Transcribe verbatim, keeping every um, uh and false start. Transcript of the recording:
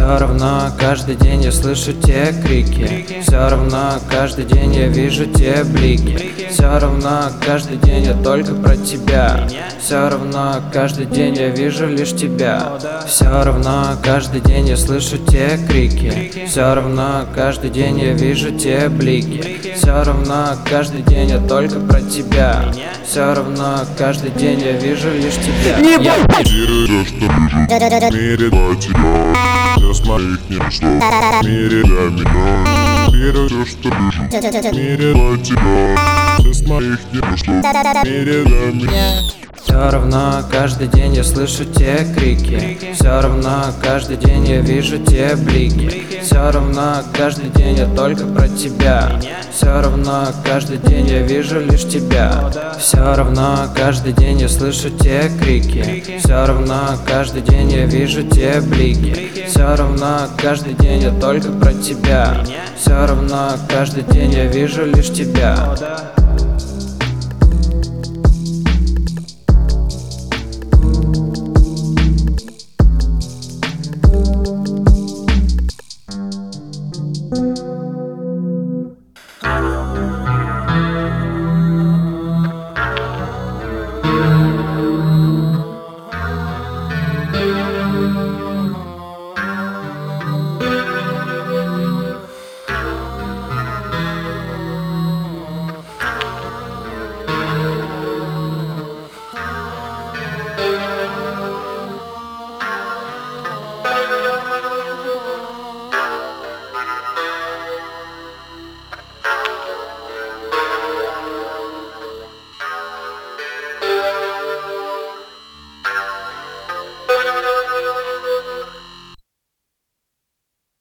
Все равно каждый день я слышу те крики, все равно каждый день я вижу те блики, все равно каждый день я только про тебя, все равно каждый день я вижу лишь тебя. Все равно каждый день я слышу те крики, все равно каждый день я вижу те блики, все равно каждый день я только про тебя, все равно каждый день я вижу лишь тебя. Я Мире, что вижу, мире для тебя, все с моих слов, мире для меня. Мире, все, что вижу, мире для тебя, все с моих слов, мире для меня. Все равно каждый день я слышу те крики, все равно каждый день я вижу те блики, все равно каждый день я только про тебя, все равно каждый день я вижу лишь тебя. Все равно каждый день я слышу те крики, все равно каждый день я вижу те блики, все равно каждый день я только про тебя, все равно каждый день я вижу лишь тебя.